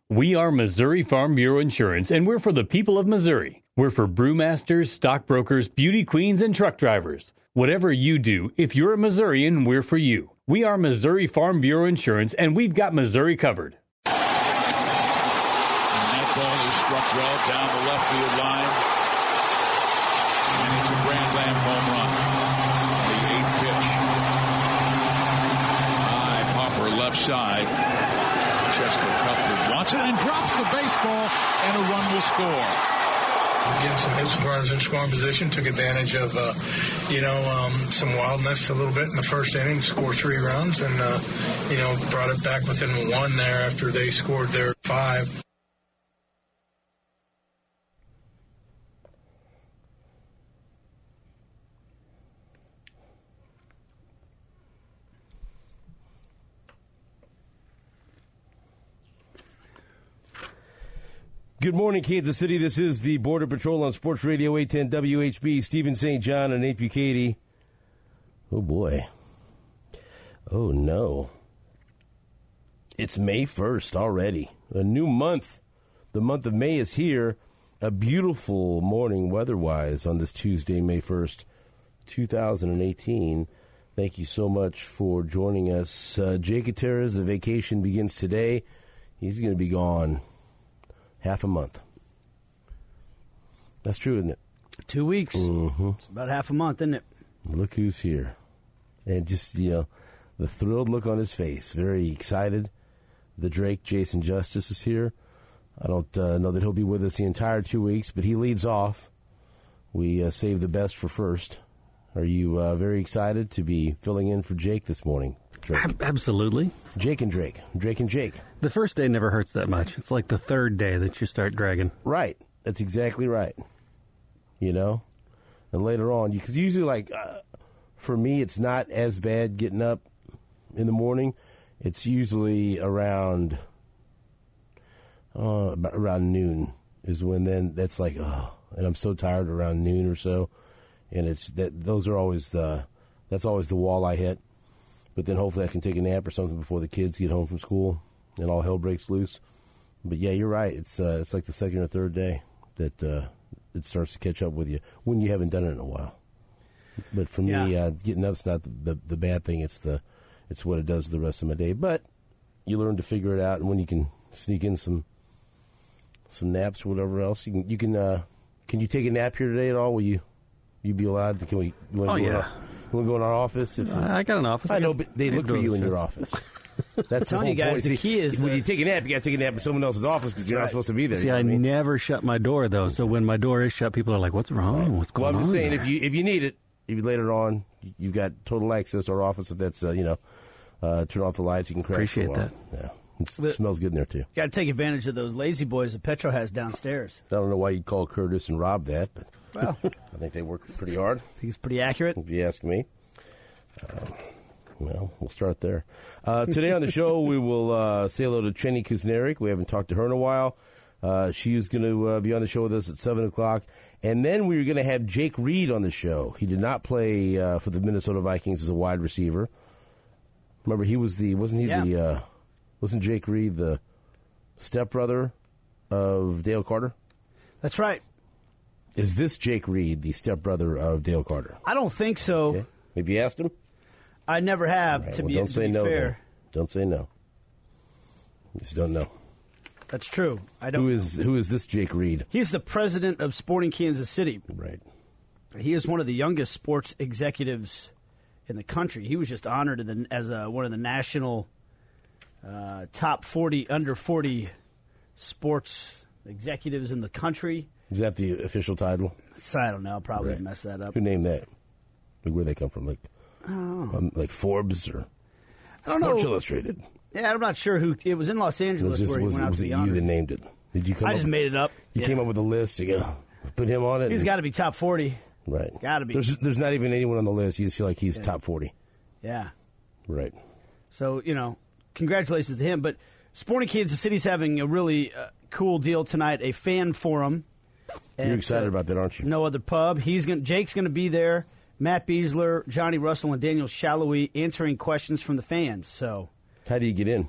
We are Missouri Farm Bureau Insurance, and we're for the people of Missouri. We're for brewmasters, stockbrokers, beauty queens, and truck drivers. Whatever you do, if you're a Missourian, we're for you. We are Missouri Farm Bureau Insurance, and we've got Missouri covered. And that ball is struck well down the left field line. And it's a grand slam home run. The eighth pitch. High popper left side. Chester Cuthbert wants it and drops the baseball, and a run will score. Getting some hits with runners in scoring position, took advantage of, some wildness a little bit in the first inning, scored 3 runs, and, brought it back within 1 there after they scored their 5. Good morning, Kansas City. This is the Border Patrol on Sports Radio 810 WHB. Stephen St. John and Nate Bucati. Oh, boy. Oh, no. It's May 1st already. A new month. The month of May is here. A beautiful morning weather-wise on this Tuesday, May 1st, 2018. Thank you so much for joining us. Jake Gutierrez, the vacation begins today. He's going to be gone half a month. That's true, isn't it? 2 weeks. Mm-hmm. It's about half a month, isn't it? Look who's here. And just, the thrilled look on his face. Very excited. The Drake, Jason Justice, is here. I don't know that he'll be with us the entire 2 weeks, but he leads off. We save the best for first. Are you very excited to be filling in for Jake this morning? Drake. Absolutely. Jake and Drake. Drake and Jake. The first day never hurts that much. It's like the third day that you start dragging. Right. That's exactly right. And later on, because usually, for me, it's not as bad getting up in the morning. It's usually around noon is when that's like, and I'm so tired around noon or so. And that's always the wall I hit. But then hopefully I can take a nap or something before the kids get home from school and all hell breaks loose. But yeah, you're right. It's like the second or third day that it starts to catch up with you when you haven't done it in a while. But for me, getting up's not the bad thing. It's what it does the rest of my day. But you learn to figure it out, and when you can sneak in some naps or whatever else, you can. Can you take a nap here today at all? Will you be allowed to? Can we? You want to go in our office? I got an office. I know, but they look for you in your office. That's the whole you guys, point. the key is when you take a nap, you got to take a nap in someone else's office because you're not supposed to be there. See, I never shut my door, though, so when my door is shut, people are like, what's wrong? What's going on? Well, I'm just saying, there? if you need it, if later on, you've got total access to our office. If that's, turn off the lights, you can crash. Appreciate for a while. that. Yeah. It smells good in there, too. Got to take advantage of those lazy boys that Petro has downstairs. I don't know why you'd call Curtis and Rob that, but well, I think they work pretty hard. I think it's pretty accurate. If you ask me. Well, we'll start there. Today on the show, we will say hello to Chenny Kusnerik. We haven't talked to her in a while. She is going to be on the show with us at 7 o'clock. And then we were going to have Jake Reed on the show. He did not play for the Minnesota Vikings as a wide receiver. Remember, he was wasn't Jake Reed the stepbrother of Dale Carter? That's right. Is this Jake Reed the stepbrother of Dale Carter? I don't think so. Okay. Have you asked him? I never have, right, to be don't say no, fair. Then. Don't say no. You just don't know. That's true. I don't Who is this Jake Reed? He's the president of Sporting Kansas City. Right. He is one of the youngest sports executives in the country. He was just honored as one of the national top 40, under 40 sports executives in the country. Is that the official title? I don't know. I'll probably mess that up. Who named that? Like, where they come from? Like Forbes or Sports Illustrated? Yeah, I'm not sure who. It was in Los Angeles where he went out to be honored. Was it you that named it? Did you come I just made it up. You came up with a list. You go, put him on it. He's got to be top 40. Right. Got to be. There's not even anyone on the list. You just feel like he's top 40. Yeah. Right. So, congratulations to him. But Sporting Kansas City's having a really cool deal tonight, a fan forum. You're excited about that, aren't you? No Other Pub. Jake's going to be there. Matt Beasler, Johnny Russell, and Daniel Shallowy answering questions from the fans. So, how do you get in?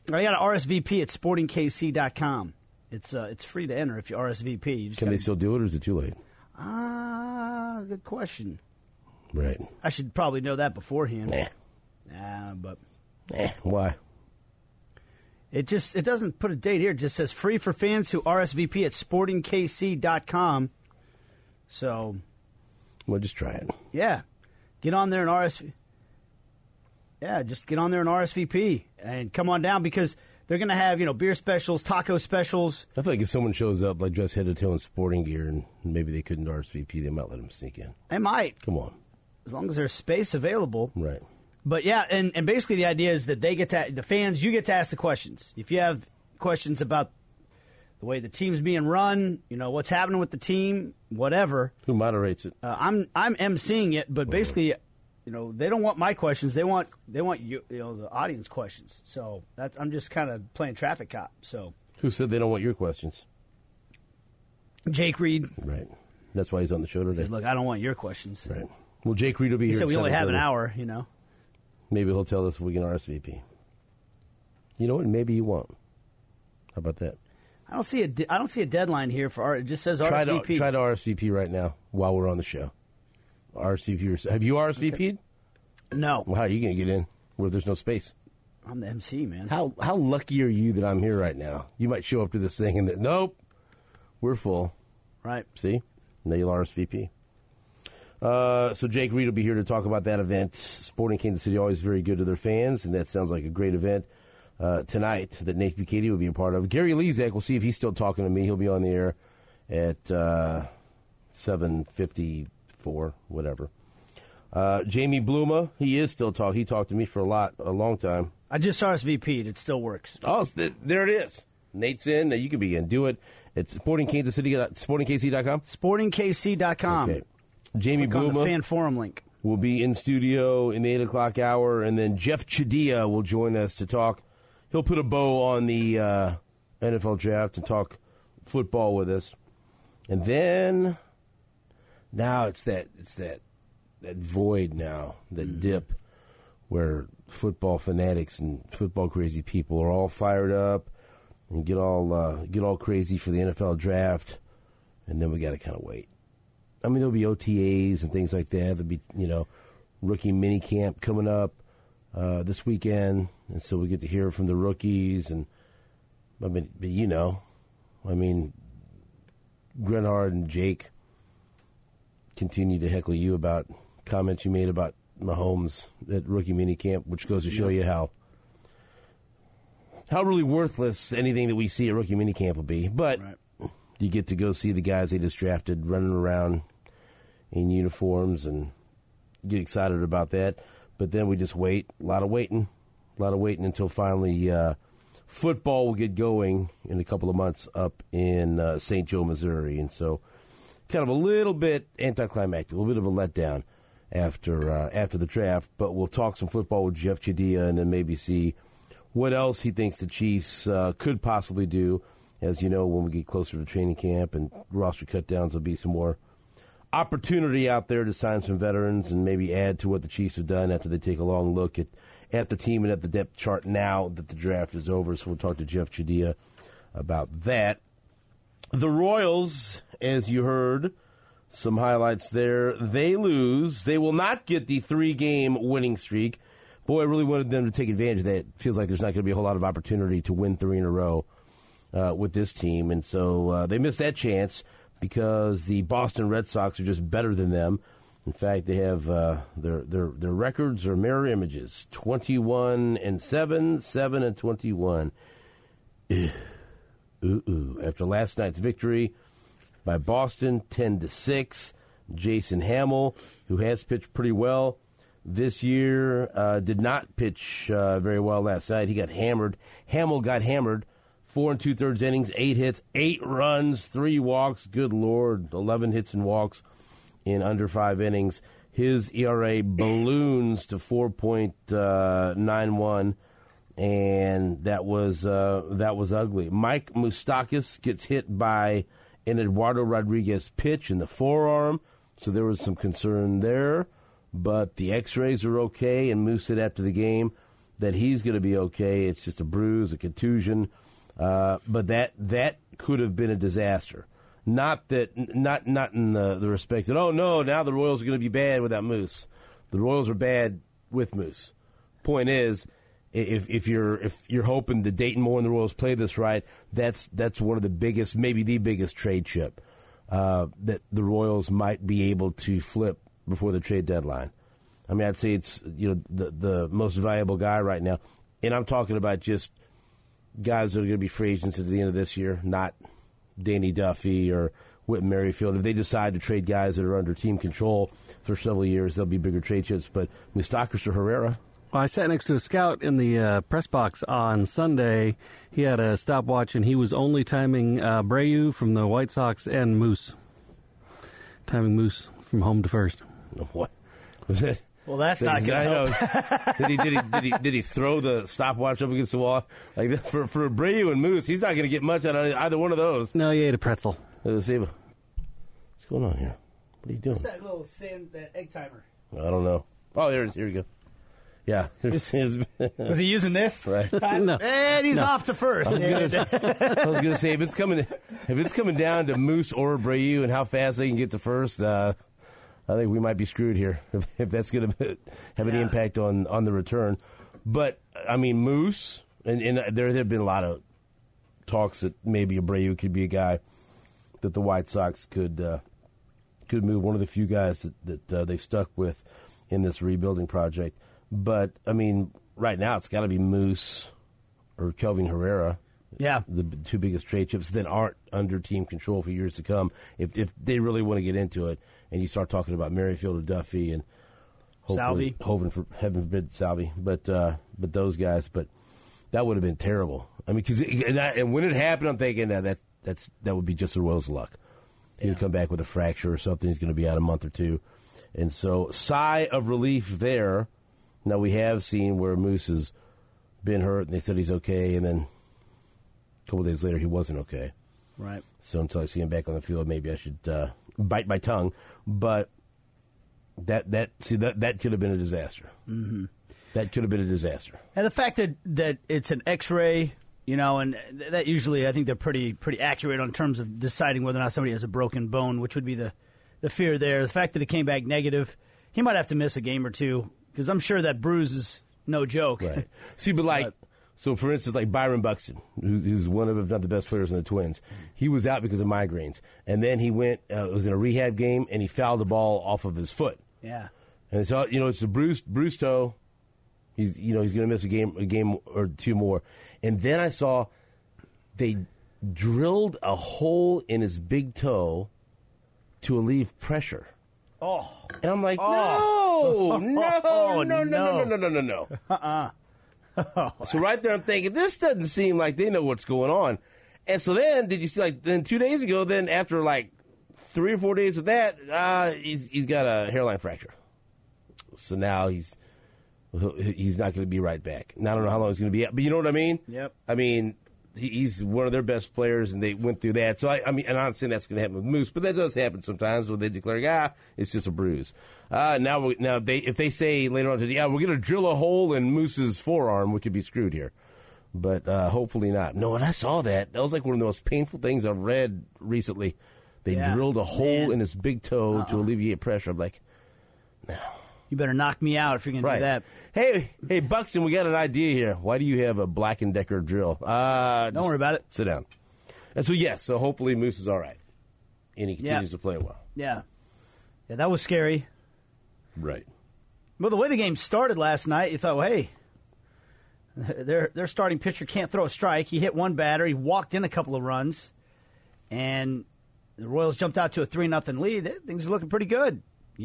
I got an RSVP at sportingkc.com. It's free to enter if you RSVP. You just Can they still do it, or is it too late? Good question. Right. I should probably know that beforehand. But Why? it doesn't put a date here. It just says free for fans who RSVP at sportingkc.com. So, Well, just try it. yeah, get on there and RSVP. Yeah, just get on there and RSVP and come on down because they're going to have, beer specials, taco specials. I feel like if someone shows up like dressed head to toe in sporting gear and maybe they couldn't RSVP, they might let them sneak in. They might, Come on. as long as there's space available. Right. But yeah, and basically the idea is that the fans, you get to ask the questions. If you have questions about the way the team's being run, what's happening with the team, whatever. Who moderates it? I'm emceeing it, but basically, they don't want my questions. They want you, the audience questions. So I'm just kind of playing traffic cop. So Who said they don't want your questions? Jake Reed Right. That's why he's on the show today. said, "Look, I don't want your questions." Right. Well, Jake Reed will be He here. said at we only have an 7:30. hour. Maybe he'll tell us if we can RSVP. You know what? Maybe he won't. How about that? I don't see a deadline here for it just says RSVP. Try to RSVP right now while we're on the show. RSVP. Have you RSVP'd? No, Well, how are you going to get in where there's no space? I'm the MC, man. How lucky are you that I'm here right now? You might show up to this thing and that, nope, we're full. Right. See? Now you'll RSVP. So Jake Reed will be here to talk about that event. Sporting Kansas City, always very good to their fans, and that sounds like a great event tonight that Nate Bukaty will be a part of. Gary Lezak, we'll see if he's still talking to me. He'll be on the air at 7:54, whatever. Jamie Bluma, he is still talking. He talked to me for a long time. I just RSVP'd. It still works. Oh, there it is. Nate's in. Now you can be in. Do it. It's sportingkc.com. Sportingkc.com. Okay. Jamie Click on the Bluma fan forum link. will be in studio in the 8 o'clock hour, and then Jeff Chadilla will join us to talk. He'll put a bow on the NFL draft and talk football with us. And then now it's that void now, that dip where football fanatics and football crazy people are all fired up and get all crazy for the NFL draft, and then we got to kind of wait. I mean, there'll be OTAs and things like that. There'll be, rookie mini camp coming up this weekend, and so we get to hear from the rookies. And Grenhard and Jake continue to heckle you about comments you made about Mahomes at rookie mini camp, which goes to show you how really worthless anything that we see at rookie mini camp will be. But you get to go see the guys they just drafted running around in uniforms and get excited about that. But then we just wait. A lot of waiting until finally football will get going in a couple of months up in St. Joe, Missouri. And so kind of a little bit anticlimactic, a little bit of a letdown after the draft. But we'll talk some football with Jeff Chadilla and then maybe see what else he thinks the Chiefs could possibly do. As you know, when we get closer to training camp and roster cutdowns, there'll be some more opportunity out there to sign some veterans and maybe add to what the Chiefs have done after they take a long look at the team and at the depth chart now that the draft is over. So we'll talk to Jeff Chadilla about that. The Royals, as you heard, some highlights there. They lose. They will not get the 3-game winning streak. Boy, I really wanted them to take advantage of that. It feels like there's not going to be a whole lot of opportunity to win 3 in a row with this team. And so they missed that chance because the Boston Red Sox are just better than them. In fact, they have their records are mirror images: 21-7, 7-21. After last night's victory by Boston, 10-6, Jason Hamill, who has pitched pretty well this year, did not pitch very well last night. He got hammered. Hamill got hammered. 4 2/3 innings, 8 hits, 8 runs, 3 walks. Good Lord, 11 hits and walks in under 5 innings. His ERA balloons to 4.91, and that was ugly. Mike Moustakas gets hit by an Eduardo Rodriguez pitch in the forearm, so there was some concern there. But the X-rays are okay, and Moose said after the game that he's going to be okay. It's just a bruise, a contusion, but that could have been a disaster. Not in the respect that now the Royals are going to be bad without Moose. The Royals are bad with Moose. Point is, if you're hoping that Dayton Moore and the Royals play this right, that's one of the biggest, maybe the biggest trade chip that the Royals might be able to flip before the trade deadline. I mean, I'd say it's the most valuable guy right now, and I'm talking about just guys that are going to be free agents at the end of this year, not Danny Duffy or Whit Merrifield. If they decide to trade guys that are under team control for several years, there'll be bigger trade chips. But Moustakas or Herrera. Well, I sat next to a scout in the press box on Sunday. He had a stopwatch, and he was only timing Abreu from the White Sox and Moose. Timing Moose from home to first. What was that? Well, that's not going to help. Did he throw the stopwatch up against the wall? Like for Abreu and Moose, he's not going to get much out of either one of those. No, he ate a pretzel. What's going on here? What are you doing? What's that little that egg timer? I don't know. Oh, here we go. Yeah. Was he using this? Right. No. And he's off to first. I was going to say, if it's coming down to Moose or Abreu and how fast they can get to first, I think we might be screwed here if that's going to have any impact on the return. But, I mean, Moose, and there have been a lot of talks that maybe Abreu could be a guy that the White Sox could move, one of the few guys that they've stuck with in this rebuilding project. But, I mean, right now it's got to be Moose or Kelvin Herrera. Yeah. The two biggest trade chips that aren't under team control for years to come. If they really want to get into it, and you start talking about Merrifield or Duffy and hopefully, heaven forbid, Salvi, but those guys. But that would have been terrible. I mean, and when it happened, I'm thinking that would be just the Royals' luck. He would come back with a fracture or something. He's going to be out a month or two, and so sigh of relief there. Now we have seen where Moose has been hurt, and they said he's okay, and then a couple of days later, he wasn't okay. Right. So until I see him back on the field, maybe I should bite my tongue. But that could have been a disaster. Mm-hmm. That could have been a disaster. And the fact that it's an X-ray, and that usually I think they're pretty accurate on terms of deciding whether or not somebody has a broken bone, which would be the fear there. The fact that it came back negative, he might have to miss a game or two because I'm sure that bruise is no joke. Right. See, so, for instance, like Byron Buxton, who's one of, if not the best players in the Twins, he was out because of migraines. And then he went, was in a rehab game, and he fouled the ball off of his foot. Yeah. And so, it's a bruised toe. He's going to miss a game or two more. And then I saw they drilled a hole in his big toe to relieve pressure. Oh. And I'm like, no. So right there, I'm thinking, this doesn't seem like they know what's going on. And so then, did you see, then 2 days ago, then after 3 or 4 days of that, he's got a hairline fracture. So now he's not going to be right back. Now, I don't know how long he's going to be out, but you know what I mean? Yep. I mean, he's one of their best players, and they went through that. So, I mean, and I'm not saying that's going to happen with Moose, but that does happen sometimes when they declare, it's just a bruise. If they say later on today, we're going to drill a hole in Moose's forearm, we could be screwed here. But hopefully not. No, and I saw that. That was one of the most painful things I've read recently. They drilled a hole in his big toe to alleviate pressure. I'm like, no. You better knock me out if you're going to do that. Hey, Buxton, we got an idea here. Why do you have a Black & Decker drill? Don't worry about it. Sit down. And so, hopefully Moose is all right. And he continues to play well. Yeah. Yeah, that was scary. Right. Well, the way the game started last night, you thought, well, hey, their starting pitcher can't throw a strike. He hit one batter. He walked in a couple of runs. And the Royals jumped out to a 3-0 lead. Things are looking pretty good,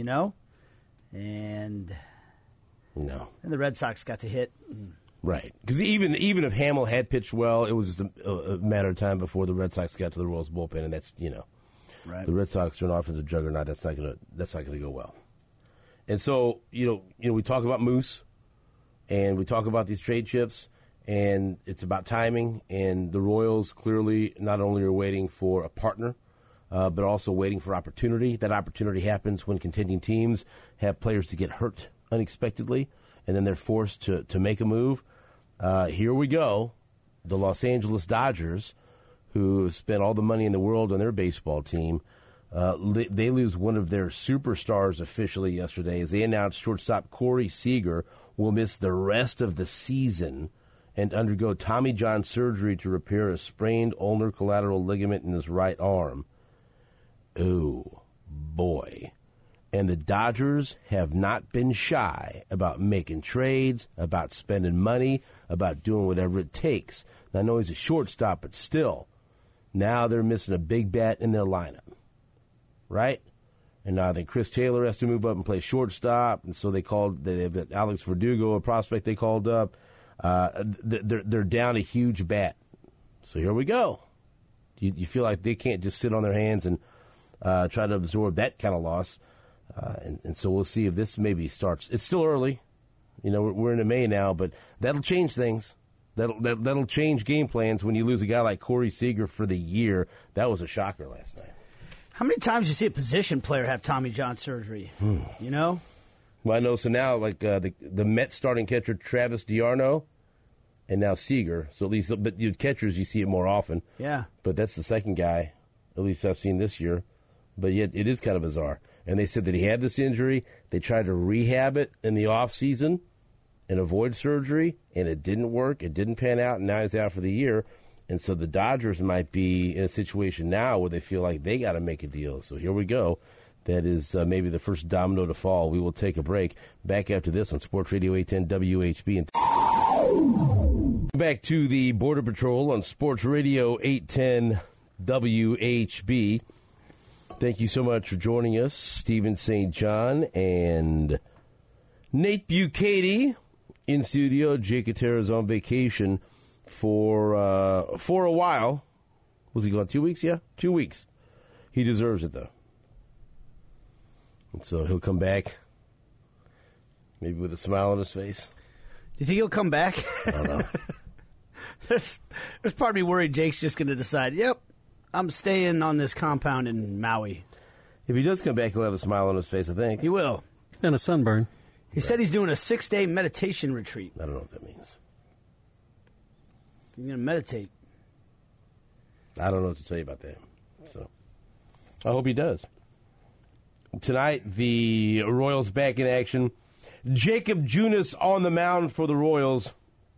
And the Red Sox got to hit. Right. Because even if Hamill had pitched well, it was just a matter of time before the Red Sox got to the Royals bullpen, and that's, right. The Red Sox are an offensive juggernaut. That's not gonna go well. And so, we talk about Moose, and we talk about these trade chips, and it's about timing, and the Royals clearly not only are waiting for a partner, but also waiting for opportunity. That opportunity happens when contending teams have players to get hurt unexpectedly, and then they're forced to make a move. Here we go. The Los Angeles Dodgers, who spent all the money in the world on their baseball team, they lose one of their superstars officially yesterday as they announced shortstop Corey Seager will miss the rest of the season and undergo Tommy John surgery to repair a sprained ulnar collateral ligament in his right arm. Oh, boy. And the Dodgers have not been shy about making trades, about spending money, about doing whatever it takes. Now, I know he's a shortstop, but still, now they're missing a big bat in their lineup, right? And now I think Chris Taylor has to move up and play shortstop, and so they have Alex Verdugo, a prospect they called up. They're down a huge bat. So here we go. You feel like they can't just sit on their hands and try to absorb that kind of loss. And so we'll see if this maybe starts. It's still early. You know, we're into May now, but that'll change things. That'll change game plans when you lose a guy like Corey Seager for the year. That was a shocker last night. How many times do you see a position player have Tommy John surgery? You know? Well, I know. So now, like the Mets starting catcher Travis d'Arnaud, and now Seager. So at least, but catchers you see it more often. Yeah. But that's the second guy, at least I've seen this year. But yet it is kind of bizarre. And they said that he had this injury. They tried to rehab it in the off season and avoid surgery, and it didn't work. It didn't pan out, and now he's out for the year. And so the Dodgers might be in a situation now where they feel like they got to make a deal. So here we go. That is maybe the first domino to fall. We will take a break. Back after this on Sports Radio 810 WHB. Back to the Border Patrol on Sports Radio 810 WHB. Thank you so much for joining us, Stephen St. John and Nate Bukaty in studio. Jake Atera's on vacation for a while. Was he gone 2 weeks? Yeah, 2 weeks. He deserves it, though. And so he'll come back, maybe with a smile on his face. Do you think he'll come back? I don't know. There's part of me worried Jake's just going to decide, yep, I'm staying on this compound in Maui. If he does come back, he'll have a smile on his face, I think. He will. And a sunburn. He said he's doing a 6-day meditation retreat. I don't know what that means. He's going to meditate. I don't know what to tell you about that. So I hope he does. Tonight, the Royals back in action. Jacob Junis on the mound for the Royals.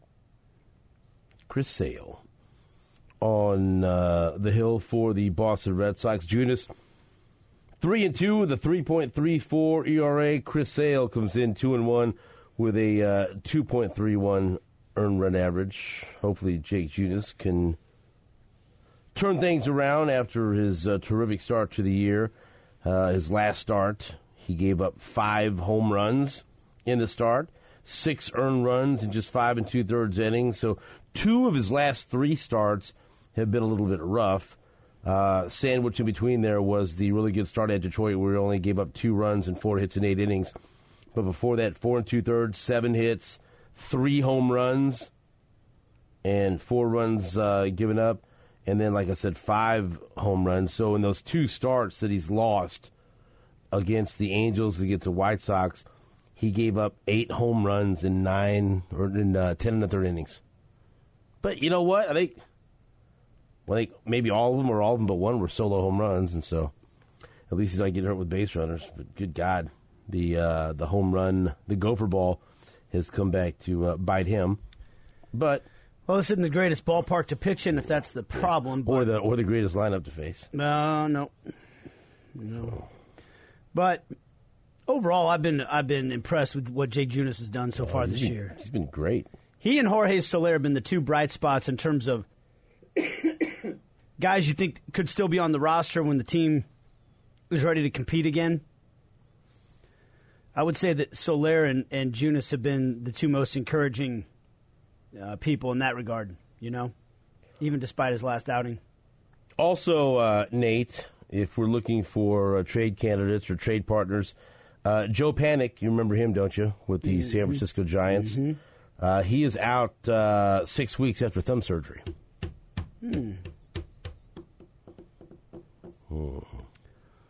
Chris Sale on the hill for the Boston Red Sox. Junis 3-2 with a 3.34 ERA. Chris Sale comes in 2-1 with a 2.31 earned run average. Hopefully Jake Junis can turn things around after his terrific start to the year. His last start, he gave up 5 home runs in the start, 6 earned runs in just 5 2/3 innings. So 2 of his last 3 starts have been a little bit rough. Sandwiched in between there was the really good start at Detroit, where he only gave up 2 runs and 4 hits in 8 innings. But before that, 4 2/3, 7 hits, 3 home runs, and 4 runs given up. And then, like I said, 5 home runs. So in those 2 starts that he's lost against the Angels, against the White Sox, he gave up 8 home runs in 10 1/3 innings. But you know what? I think maybe all of them, or all of them but one, were solo home runs, and so at least he's not getting hurt with base runners. But good God, the home run, the gopher ball, has come back to bite him. But Well, this isn't the greatest ballpark to pitch in, if that's the problem. Or the greatest lineup to face. No. But overall, I've been impressed with what Jake Junis has done so far this year. He's been great. He and Jorge Soler have been the 2 bright spots in terms of guys you think could still be on the roster when the team is ready to compete again. I would say that Soler and Junis have been the 2 most encouraging people in that regard, even despite his last outing. Also, Nate, if we're looking for trade candidates or trade partners, Joe Panik, you remember him, don't you, with the San Francisco Giants? Mm-hmm. He is out 6 weeks after thumb surgery.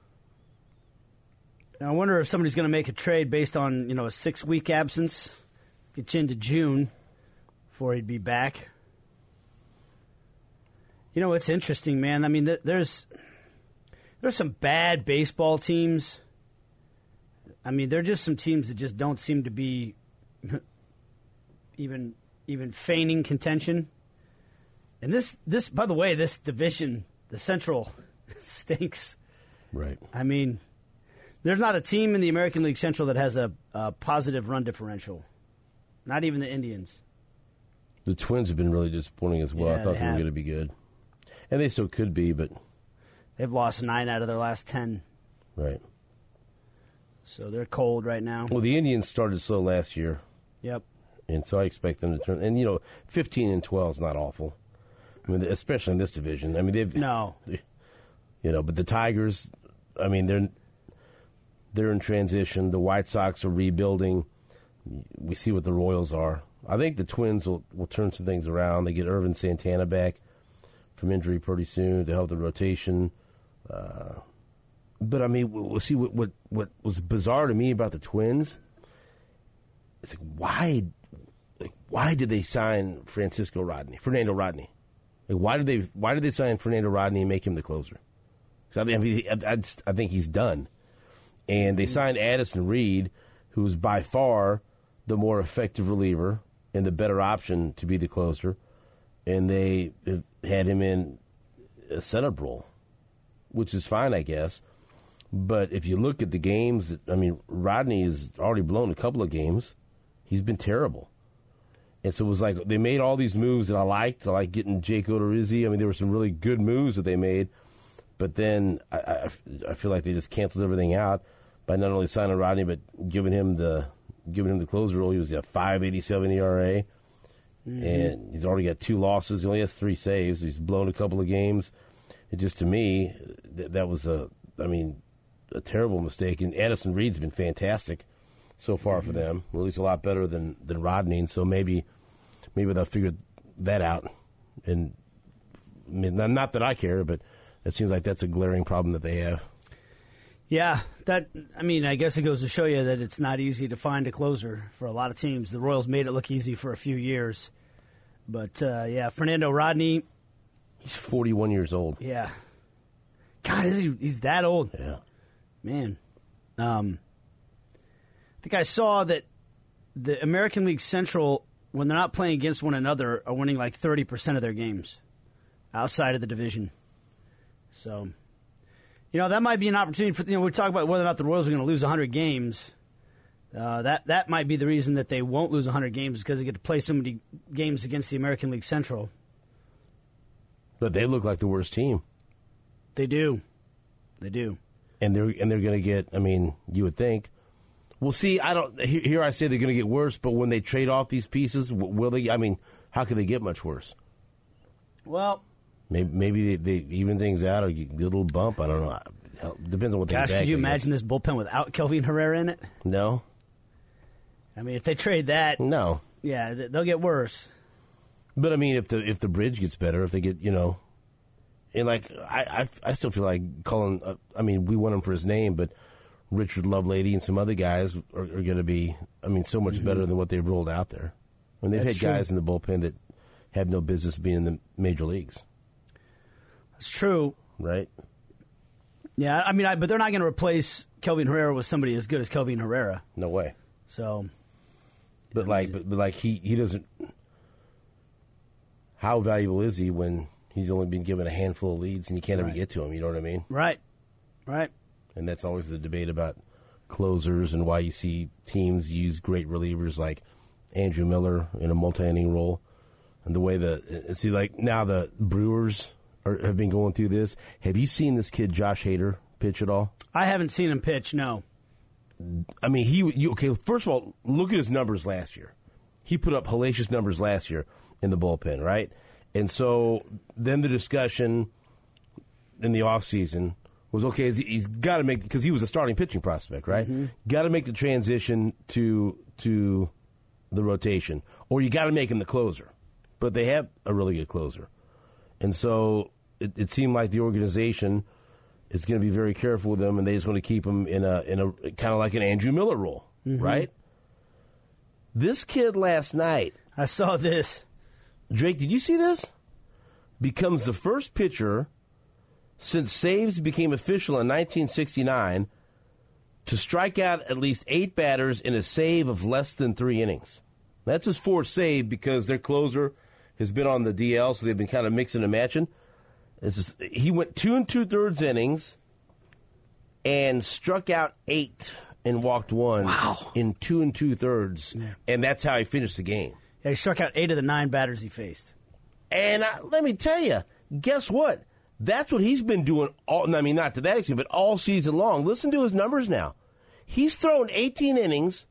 I wonder if somebody's going to make a trade based on, a 6-week absence. get you into June before he'd be back. You know, it's interesting, man. I mean, there's some bad baseball teams. I mean, they're just some teams that just don't seem to be even feigning contention. And this, by the way, this division, the Central, stinks. Right. I mean, there's not a team in the American League Central that has a positive run differential. Not even the Indians. The Twins have been really disappointing as well. Yeah, I thought they they were have. going to be good. And they still could be, but... They've lost 9 out of their last 10. Right. So they're cold right now. Well, the Indians started slow last year, Yep. and so I expect them to turn... And, 15-12 is not awful. I mean, especially in this division. I mean, they've... No. But the Tigers, I mean, they're in transition. The White Sox are rebuilding. We see what the Royals are. I think the Twins will turn some things around. They get Irvin Santana back from injury pretty soon to help the rotation. But I mean, we'll see what was bizarre to me about the Twins. It's like why did they sign Fernando Rodney? Like, why did they sign Fernando Rodney and make him the closer? I think he's done. And they signed Addison Reed, who is by far the more effective reliever and the better option to be the closer. And they had him in a setup role, which is fine, I guess. But if you look at the games, I mean, Rodney has already blown a couple of games. He's been terrible. And so it was like they made all these moves that I liked. I like getting Jake Odorizzi. I mean, there were some really good moves that they made. But then I feel like they just canceled everything out by not only signing Rodney but giving him the closer role. He was at 5.87 ERA, and he's already got 2 losses. He only has 3 saves. He's blown a couple of games. It just, to me, that was a terrible mistake. And Addison Reed's been fantastic so far for them. At least a lot better than Rodney. And so maybe they'll figure that out. And I mean, not that I care, but it seems like that's a glaring problem that they have. Yeah, I guess it goes to show you that it's not easy to find a closer for a lot of teams. The Royals made it look easy for a few years. But, Fernando Rodney. He's 41 years old. Yeah. God, he's that old. Yeah. Man. I think I saw that the American League Central, when they're not playing against one another, are winning like 30% of their games outside of the division. So, that might be an opportunity for, we talk about whether or not the Royals are going to lose 100 games. That might be the reason that they won't lose 100 games, because they get to play so many games against the American League Central. But they look like the worst team. They do. And they're going to get, I mean, you would think. Well, see, here I say they're going to get worse, but when they trade off these pieces, will they, I mean, how can they get much worse? Well, Maybe they even things out or get a little bump. I don't know. Depends on what they get back. Could you imagine this bullpen without Kelvin Herrera in it? No. I mean, if they trade that, No. yeah, they'll get worse. But I mean, if the bridge gets better, if they get, and like I still feel like calling. I mean, we want him for his name, but Richard Lovelady and some other guys are going to be, I mean, so much better than what they've rolled out there. I mean, they've That's had guys true. in the bullpen that have no business being in the major leagues. It's true. Right? Yeah, I mean, but they're not going to replace Kelvin Herrera with somebody as good as Kelvin Herrera. No way. So, But like he doesn't. How valuable is he when he's only been given a handful of leads and you can't ever get to him? You know what I mean? right. And that's always the debate about closers and why you see teams use great relievers like Andrew Miller in a multi-inning role, and the way now the Brewers have been going through this. Have you seen this kid Josh Hader pitch at all? I haven't seen him pitch. No. I mean, okay. First of all, look at his numbers last year. He put up hellacious numbers last year in the bullpen, right? And so then the discussion in the offseason was, okay, he's got to make, because he was a starting pitching prospect, right? Mm-hmm. Got to make the transition to the rotation, or you got to make him the closer. But they have a really good closer. And so it seemed like the organization is going to be very careful with him, and they just want to keep him in a kind of like an Andrew Miller role, right? This kid last night, I saw this. Drake, did you see this? Becomes the first pitcher since saves became official in 1969 to strike out at least 8 batters in a save of less than 3 innings. That's his 4th save because their closer has been on the DL, so they've been kind of mixing and matching. He went 2 2/3 innings and struck out 8 and walked 1 in 2 2/3, and that's how he finished the game. Yeah, he struck out 8 of the 9 batters he faced. And let me tell you, guess what? That's what he's been doing not to that extent, but all season long. Listen to his numbers now. He's thrown 18 innings,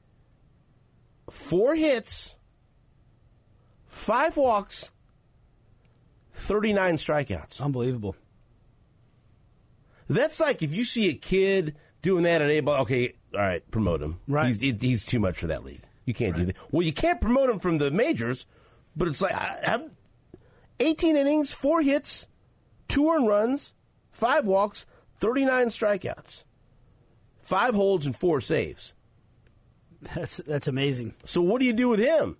4 hits, 5 walks, 39 strikeouts. Unbelievable. That's like if you see a kid doing that at A-ball, okay, all right, promote him. Right. He's too much for that league. You can't do that. Well, you can't promote him from the majors, but it's like 18 innings, 4 hits, 2 earned runs, 5 walks, 39 strikeouts, 5 holds, and 4 saves. That's amazing. So what do you do with him?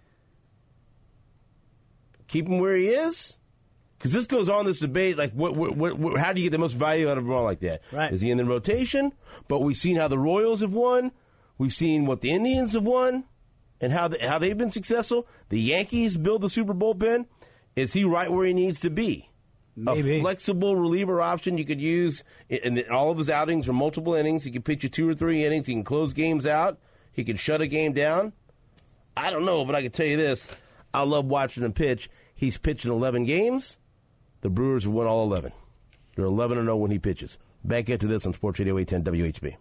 Keep him where he is? Because this goes on, this debate, like what, how do you get the most value out of a ball like that? Right. Is he in the rotation? But we've seen how the Royals have won. We've seen what the Indians have won and how they've been successful. The Yankees build the super bullpen. Is he right where he needs to be? Maybe. A flexible reliever option you could use in all of his outings or multiple innings. He can pitch you 2 or 3 innings. He can close games out. He can shut a game down. I don't know, but I can tell you this. I love watching him pitch. He's pitched in 11 games. The Brewers have won all 11. They're 11-0 when he pitches. Back into this on Sports Radio 810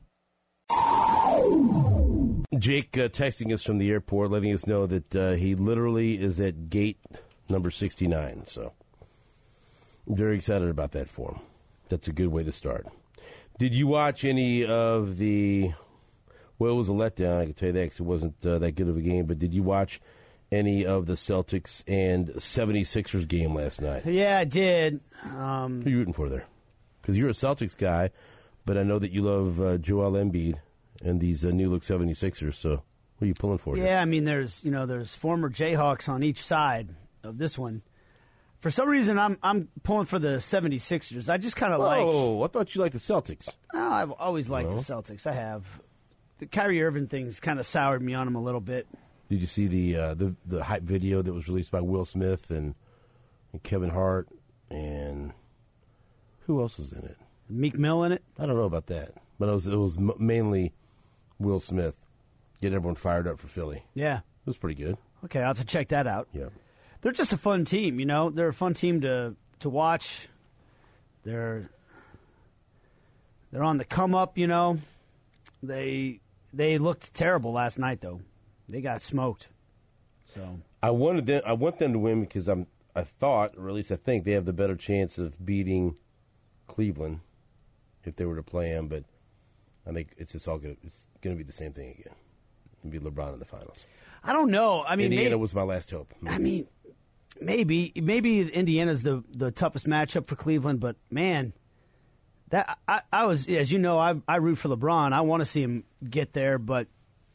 WHB. Jake texting us from the airport, letting us know that he literally is at gate number 69. So I'm very excited about that for him. That's a good way to start. Did you watch any of the... Well, it was a letdown, I can tell you that, because it wasn't that good of a game. But did you watch any of the Celtics and 76ers game last night? Yeah, I did. Who are you rooting for there? Because you're a Celtics guy, but I know that you love Joel Embiid and these new-look 76ers, so who are you pulling for? Yeah, here? I mean, there's former Jayhawks on each side of this one. For some reason, I'm pulling for the 76ers. I just kind of like... Oh, I thought you liked the Celtics. Oh, I've always liked the Celtics. I have. The Kyrie Irving thing's kind of soured me on him a little bit. Did you see the hype video that was released by Will Smith and Kevin Hart and who else is in it? Meek Mill in it? I don't know about that, but it was mainly Will Smith getting everyone fired up for Philly. Yeah. It was pretty good. Okay, I'll have to check that out. Yeah. They're just a fun team, you know. They're a fun team to watch. They're on the come up, you know. They looked terrible last night, though. They got smoked. So I want them to win because I thought, or at least I think, they have the better chance of beating Cleveland if they were to play them. But I think it's going to be the same thing again. It'll be LeBron in the finals. I don't know. I mean, Indiana was my last hope. I mean, maybe Indiana's the toughest matchup for Cleveland, but man, that I was, as you know, I root for LeBron. I want to see him get there, but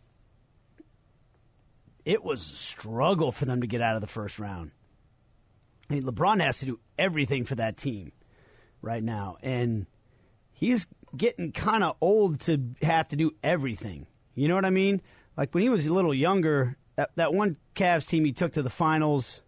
it was a struggle for them to get out of the first round. I mean, LeBron has to do everything for that team right now, and he's getting kind of old to have to do everything. You know what I mean? Like when he was a little younger, that one Cavs team he took to the finals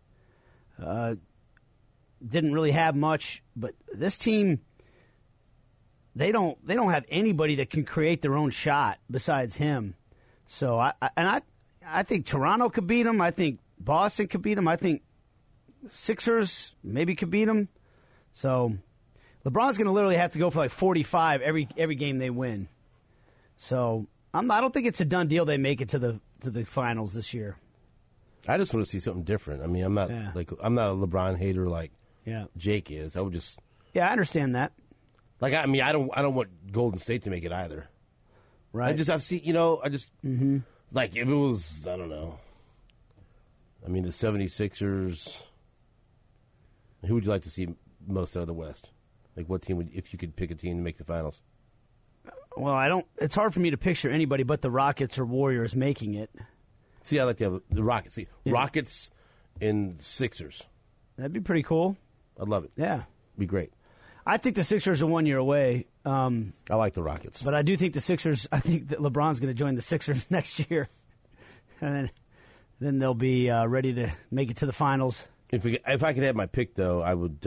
didn't really have much, but this team, they don't have anybody that can create their own shot besides him. So I think Toronto could beat him. I think Boston could beat him. I think Sixers maybe could beat him. So LeBron's going to literally have to go for like 45 every game they win. So I don't think it's a done deal they make it to the finals this year. I just want to see something different. I mean, I'm not a LeBron hater like Jake is. I would just I understand that. Like I don't want Golden State to make it either. Right. I've seen like if it was, I don't know. I mean, the 76ers. Who would you like to see most out of the West? Like what team would, if you could pick a team to make the finals? Well, it's hard for me to picture anybody but the Rockets or Warriors making it. See, I like to have the Rockets. See, Rockets and Sixers. That'd be pretty cool. I'd love it. Yeah. Be great. I think the Sixers are 1 year away. I like the Rockets. But I do think I think that LeBron's going to join the Sixers next year. And then they'll be ready to make it to the finals. If I could have my pick, though, I would,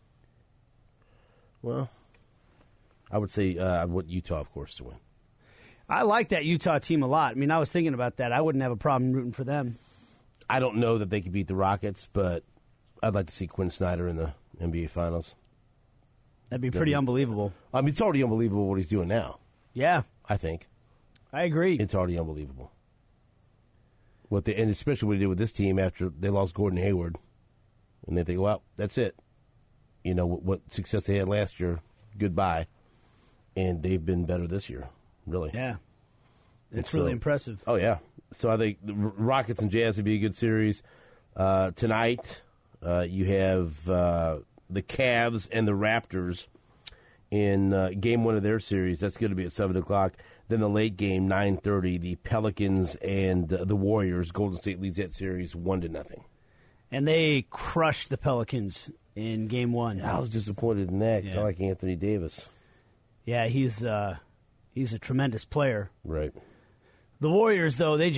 I would say I want Utah, of course, to win. I like that Utah team a lot. I mean, I was thinking about that. I wouldn't have a problem rooting for them. I don't know that they could beat the Rockets, but I'd like to see Quinn Snyder in the NBA Finals. That'd be pretty unbelievable. I mean, it's already unbelievable what he's doing now. Yeah. I think. I agree. It's already unbelievable. And especially what he did with this team after they lost Gordon Hayward. And they think, well, that's it. You know, what success they had last year, goodbye. And they've been better this year, really. Yeah. It's really impressive. Oh, yeah. So I think the Rockets and Jazz would be a good series. Tonight, you have the Cavs and the Raptors in game one of their series. That's going to be at 7 o'clock. Then the late game, 9:30, the Pelicans and the Warriors. Golden State leads that series 1-0. And they crushed the Pelicans in game one. I was disappointed in that because I like Anthony Davis. Yeah, he's a tremendous player. Right. The Warriors, though, they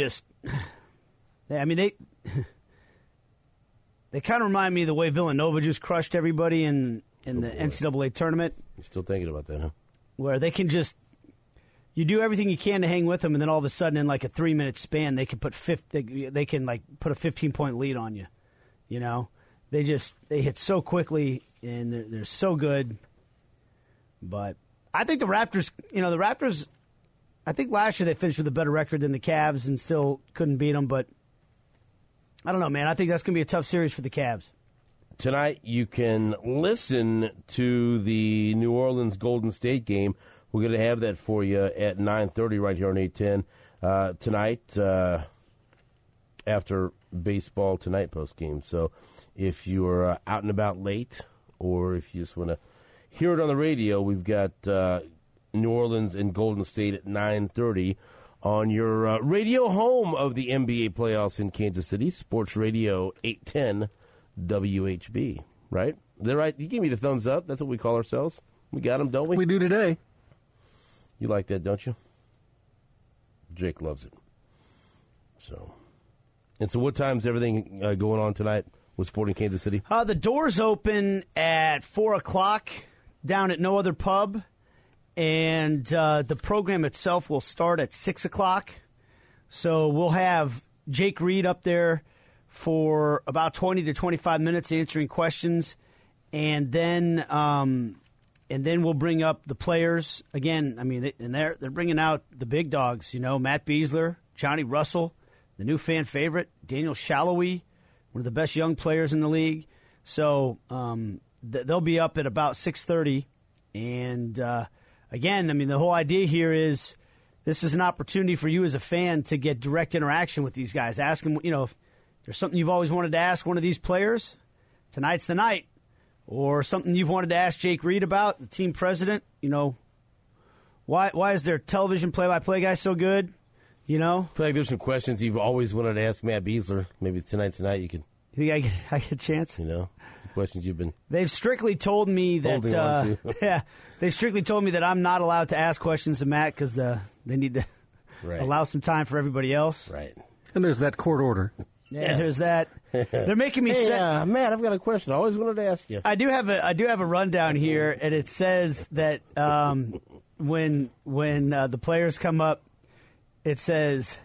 kind of remind me of the way Villanova just crushed everybody in the NCAA tournament. You're still thinking about that, huh? Where they can you do everything you can to hang with them, and then all of a sudden, in like a 3-minute span, they can put they can like put a 15-point lead on you. You know, they hit so quickly, and they're so good. But I think the Raptors. I think last year they finished with a better record than the Cavs and still couldn't beat them. But I don't know, man. I think that's going to be a tough series for the Cavs. Tonight you can listen to the New Orleans Golden State game. We're going to have that for you at 9:30 right here on 810 tonight after Baseball Tonight post game. So if you're out and about late or if you just want to hear it on the radio, we've got New Orleans and Golden State at 9:30 on your radio home of the NBA playoffs in Kansas City, Sports Radio 810 WHB. Right? Is that right? You gave me the thumbs up. That's what we call ourselves. We got them, don't we? We do today. You like that, don't you? Jake loves it. So what time's everything going on tonight with Sporting Kansas City? The doors open at 4 o'clock down at No Other Pub, and the program itself will start at 6 o'clock. So we'll have Jake Reed up there for about 20 to 25 minutes answering questions, and then we'll bring up the players again. I mean, they're bringing out the big dogs. You know, Matt Beasler, Johnny Russell, the new fan favorite, Daniel Shallowy, one of the best young players in the league. So they'll be up at about 6:30. And again, I mean, the whole idea here is this is an opportunity for you as a fan to get direct interaction with these guys. Ask them, if there's something you've always wanted to ask one of these players, tonight's the night. Or something you've wanted to ask Jake Reed about, the team president. Why is their television play-by-play guy so good? I feel like there's some questions you've always wanted to ask Matt Beasler. Maybe tonight's the night you can. You think I get a chance? Some questions you've been. They've strictly told me that. They've strictly told me that I'm not allowed to ask questions to Matt because they need to allow some time for everybody else. Right. And there's that court order. Yeah, there's that. They're making me Matt, I've got a question. I always wanted to ask you. I do have a rundown here, and it says that when the players come up, it says,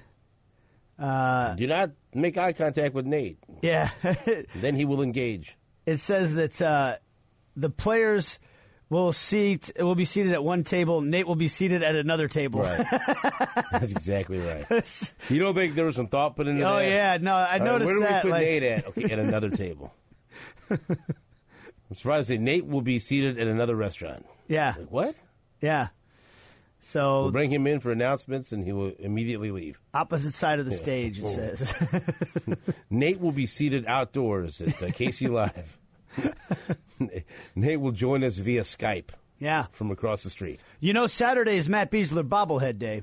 do not make eye contact with Nate. Yeah. Then he will engage. It says that the players will be seated at one table. Nate will be seated at another table. Right. That's exactly right. You don't think there was some thought put into that? Oh, yeah. No, I noticed that. Where do we put Nate at? Okay, at another table. I'm surprised to say Nate will be seated at another restaurant. Yeah. Like, what? Yeah. So we'll bring him in for announcements, and he will immediately leave. Opposite side of the stage, it says. Nate will be seated outdoors at KC Live. Nate will join us via Skype. Yeah. from across the street. You know, Saturday is Matt Beasler bobblehead day.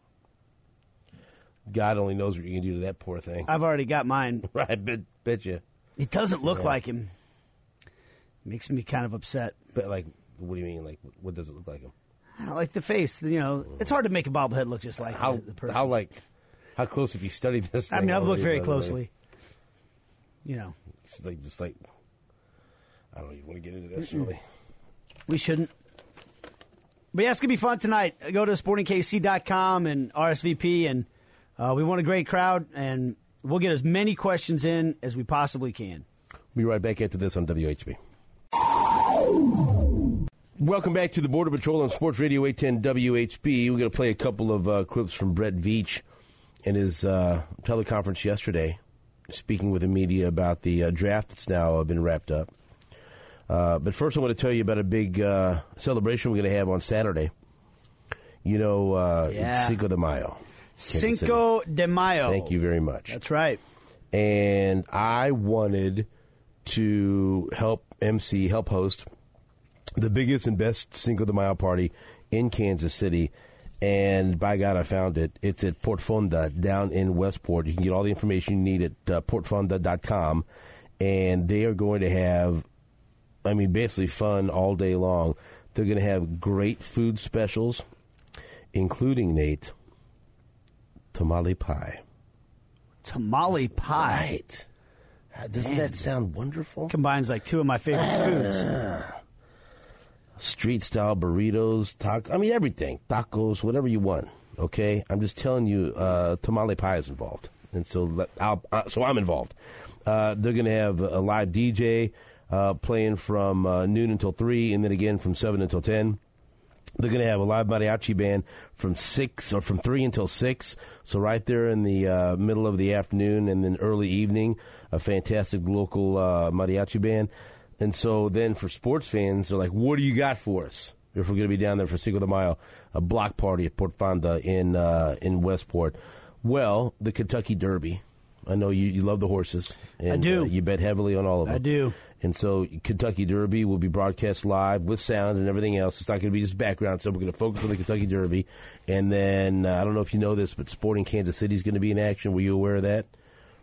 God only knows what you can do to that poor thing. I've already got mine. Right, bet you. It doesn't look like him. Makes me kind of upset. But, like, what do you mean? Like, what does it look like him? I don't like the face. You know, it's hard to make a bobblehead look just like the person. How close have you studied this thing? I mean, I've looked already, very by the way? closely. You know. It's just like, I don't even want to get into this, really. We shouldn't. But yeah, it's going to be fun tonight. Go to sportingkc.com and RSVP, and we want a great crowd, and we'll get as many questions in as we possibly can. We'll be right back after this on WHB. Welcome back to the Border Patrol on Sports Radio 810 WHB. We're going to play a couple of clips from Brett Veach in his teleconference yesterday, speaking with the media about the draft that's now been wrapped up. But first I want to tell you about a big celebration we're going to have on Saturday. You know, it's Cinco de Mayo. Cinco de Mayo. Thank you very much. That's right. And I wanted to help host the biggest and best Cinco de Mayo party in Kansas City. And by God, I found it. It's at Port Fonda down in Westport. You can get all the information you need at portfonda.com. And they are going to have, basically fun all day long. They're going to have great food specials, including, Nate, tamale pie. Tamale pie. Right. Doesn't that sound wonderful? Combines like two of my favorite foods. Street-style burritos, everything. Tacos, whatever you want, okay? I'm just telling you, tamale pie is involved. And so I'm involved. They're going to have a live DJ playing from noon until 3, and then again from 7 until 10. They're going to have a live mariachi band from 3 until 6. So right there in the middle of the afternoon and then early evening, a fantastic local mariachi band. And so then for sports fans, they're like, what do you got for us? If we're going to be down there for Cinco de Mayo, a block party at Port Fonda in Westport. Well, the Kentucky Derby. I know you love the horses. And, I do. You bet heavily on all of them. I do. And so Kentucky Derby will be broadcast live with sound and everything else. It's not going to be just background, so we're going to focus on the Kentucky Derby. And then, I don't know if you know this, but Sporting Kansas City is going to be in action. Were you aware of that?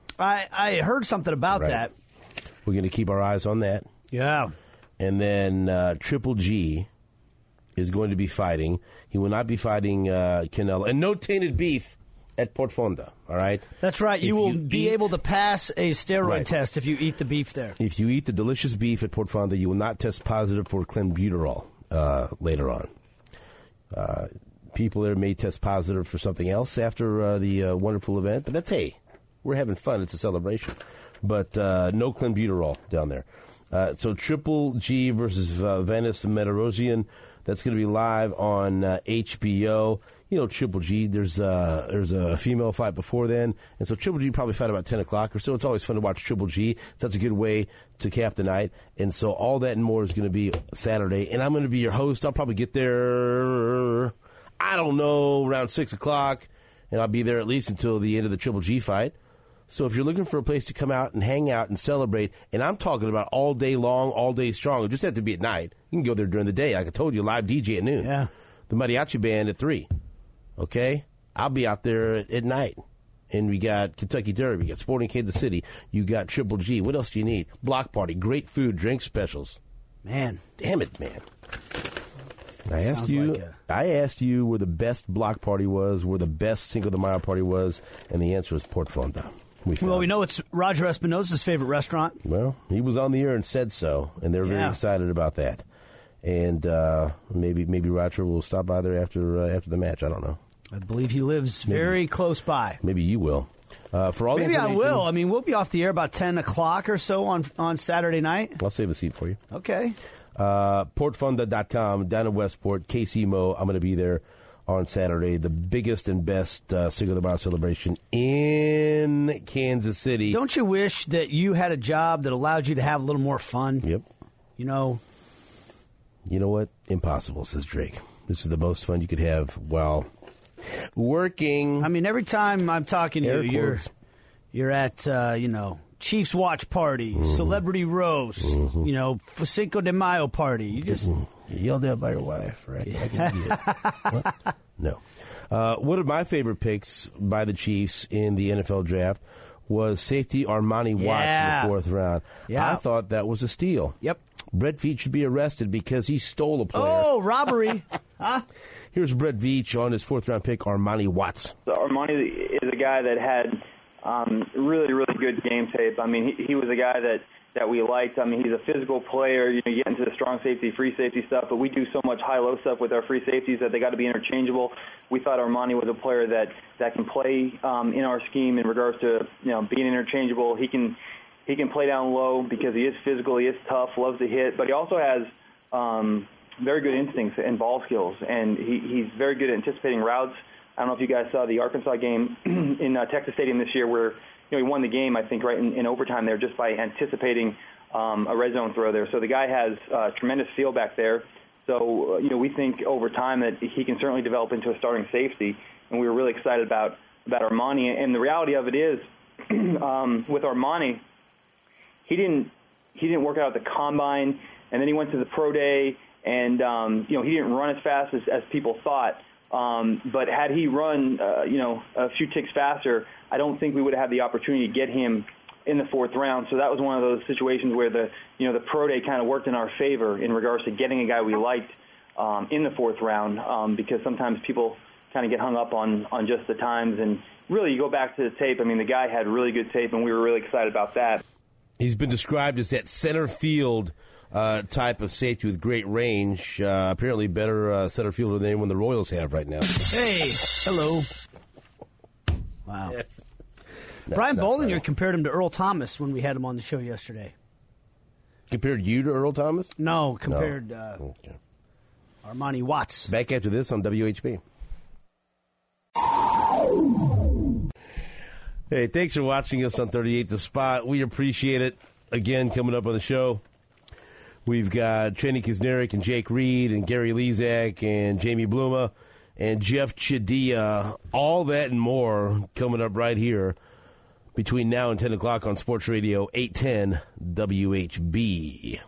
I heard something about that. We're going to keep our eyes on that. Yeah. And then Triple G is going to be fighting. He will not be fighting Canelo. And no tainted beef at Port Fonda, all right? That's right. You will be able to pass a steroid test if you eat the beef there. If you eat the delicious beef at Port Fonda, you will not test positive for clenbuterol later on. People there may test positive for something else after the wonderful event, but that's, hey, we're having fun. It's a celebration. But no clenbuterol down there. So Triple G versus Vanes Martirosyan. That's going to be live on HBO. You know, Triple G, there's a female fight before then. And so Triple G probably fight about 10 o'clock or so. It's always fun to watch Triple G. So that's a good way to cap the night. And so all that and more is going to be Saturday. And I'm going to be your host. I'll probably get there, I don't know, around 6 o'clock. And I'll be there at least until the end of the Triple G fight. So if you're looking for a place to come out and hang out and celebrate, and I'm talking about all day long, all day strong, it just have to be at night. You can go there during the day. Like I told you, live DJ at noon. Yeah. The mariachi band at 3. Okay? I'll be out there at night. And we got Kentucky Derby, we got Sporting Kansas City, you got Triple G. What else do you need? Block party, great food, drink specials. Man. Damn it, man. I asked you where the best block party was, where the best Cinco de Mayo party was, and the answer is Port Fonda. Well, we know it's Roger Espinosa's favorite restaurant. Well, he was on the air and said so, and they're very excited about that. And maybe Roger will stop by there after the match. I don't know. I believe he lives very close by. Maybe you will. For all maybe the I will. I mean, we'll be off the air about 10 o'clock or so on Saturday night. I'll save a seat for you. Okay. Portfonda.com, down in Westport, KC Mo. I'm going to be there on Saturday, the biggest and best Cinco de Mayo celebration in Kansas City. Don't you wish that you had a job that allowed you to have a little more fun? Yep. You know what? Impossible, says Drake. This is the most fun you could have while working. I mean, every time I'm talking to you, you're at, Chiefs watch party, celebrity roast, Cinco de Mayo party. You just You yelled at by your wife, right? I can get it. What? No. One of my favorite picks by the Chiefs in the NFL draft was safety Armani Watts in the 4th round. Yeah. I thought that was a steal. Yep. Brett Veach should be arrested because he stole a player. Oh, robbery. Huh? Here's Brett Veach on his 4th-round pick, Armani Watts. So Armani is a guy that had really, really good game tape. I mean, he was a guy that we liked. I mean, he's a physical player. You get into the strong safety, free safety stuff, but we do so much high-low stuff with our free safeties that they got to be interchangeable. We thought Armani was a player that can play in our scheme in regards to being interchangeable. He can play down low because he is physical, he is tough, loves to hit, but he also has very good instincts and ball skills, and he's very good at anticipating routes. I don't know if you guys saw the Arkansas game in Texas Stadium this year where he won the game, I think, right in overtime there just by anticipating a red zone throw there. So the guy has tremendous feel back there. So, we think over time that he can certainly develop into a starting safety, and we were really excited about Armani. And the reality of it is, with Armani, he didn't work out at the combine, and then he went to the pro day, and he didn't run as fast as people thought. But had he run a few ticks faster, I don't think we would have had the opportunity to get him in the 4th round. So that was one of those situations where the pro day kind of worked in our favor in regards to getting a guy we liked in the 4th round, because sometimes people kind of get hung up on just the times. And really, you go back to the tape. I mean, the guy had really good tape, and we were really excited about that. He's been described as that center field type of safety with great range. Apparently better center fielder than anyone the Royals have right now. Hey, hello. Wow. Brian Bollinger compared him to Earl Thomas when we had him on the show yesterday. Compared you to Earl Thomas? No, compared Okay. Armani Watts. Back after this on WHB. Hey, thanks for watching us on 38 The Spot. We appreciate it. Again, coming up on the show, we've got Trenny Kisnerick and Jake Reed and Gary Lezak and Jamie Bluma and Jeff Chadilla. All that and more coming up right here between now and 10 o'clock on Sports Radio 810 WHB.